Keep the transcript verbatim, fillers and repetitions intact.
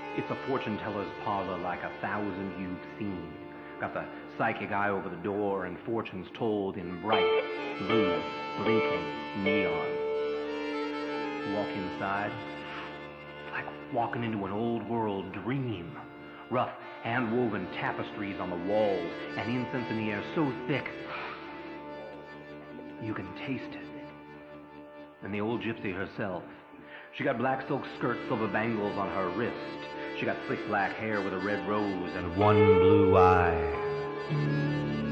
It's a fortune teller's parlor like a thousand you've seen. Got the psychic eye over the door and fortunes told in bright, blue, blinking neon. Walk inside, it's like walking into an old world dream. Rough, hand-woven tapestries on the walls and incense in the air so thick you can taste it. And the old gypsy herself, she got black silk skirts, silver bangles on her wrist. She got slick black hair with a red rose and one blue eye.